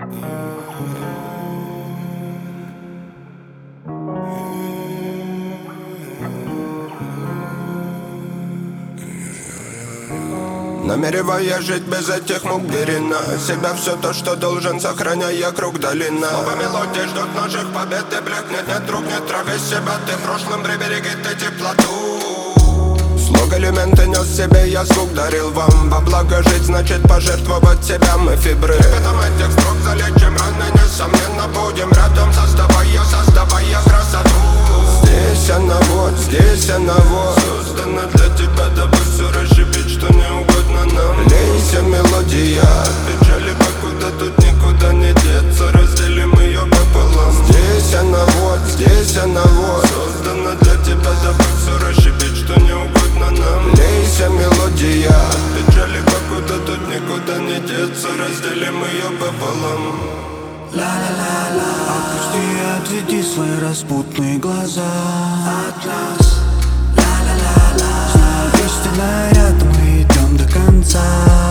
Намереваясь жить без этих мук берена себя все то, что должен, сохраняя круг долина. Снова мелодии ждут наших побед и блекнет, нет друг, нет травы себя. Ты в прошлом прибереги ты теплоту. Слог элементы нес себе, я звук дарил вам. Во благо жить значит пожертвовать себя, мы фибры. Ребятам этих строк залечим раны, несомненно будем рядом, создавая красоту. Здесь она вот, здесь она вот, создана для тебя, дабы все расшибить, что не угодно нам. Лейся мелодия, печали покуда тут никуда не деться, разделим ее пополам. Здесь она вот, здесь она вот, создана для тебя, дабы все расшибить, что не угодно нам. Лейся мелодия, печали покуда тут никуда не деться, разделим ее пополам. Ла-ла-ла-ла, опусти и отведи свои распутные глаза от нас. Ла-ла-ла-ла, знаю, истинная рядом, мы идем до конца.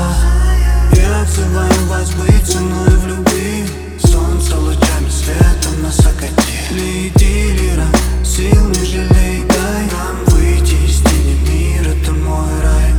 Я отзываю вас быть со мной в любви. Солнце лучами светом нас окатили. Иди, лира, сил не жалей, дай нам выйти из тени мира, это мой рай.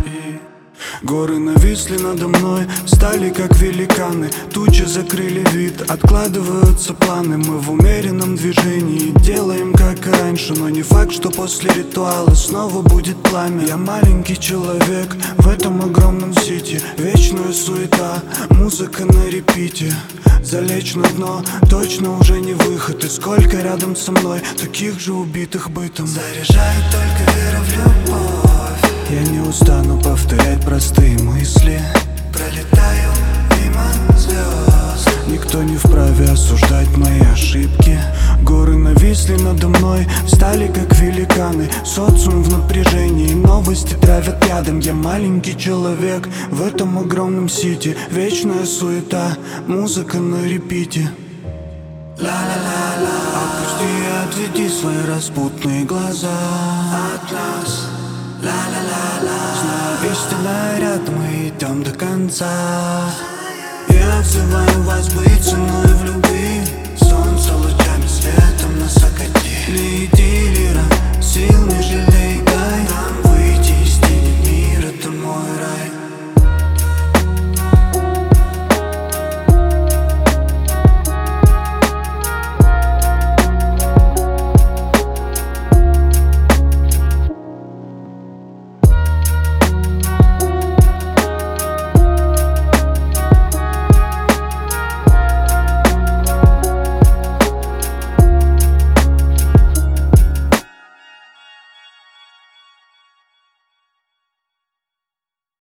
Горы нависли надо мной, стали как великаны. Тучи закрыли вид, откладываются планы. Мы в умеренном движении, делаем как и раньше. Но не факт, что после ритуала снова будет пламя. Я маленький человек в этом огромном сити. Вечная суета, музыка на репите. Залечь на дно точно уже не выход. И сколько рядом со мной таких же убитых бытом. Заряжает только вера в любовь. Я не устану повторять простые мысли. Пролетаю мимо звезд. Никто не вправе осуждать мои ошибки. Горы нависли надо мной, встали как великаны. Социум в напряжении, новости травят ядом. Я маленький человек в этом огромном сити. Вечная суета, музыка на репите. Ла-ла-ла-ла, опусти и отведи свои распутные глаза от нас. Ла-ла-ла-ла, знаю, истинная рядом, мы идем до конца. Я отзываю вас быть со мной в любви. Солнце лучами светом нас окатили. Иди, лира, сил не жалей.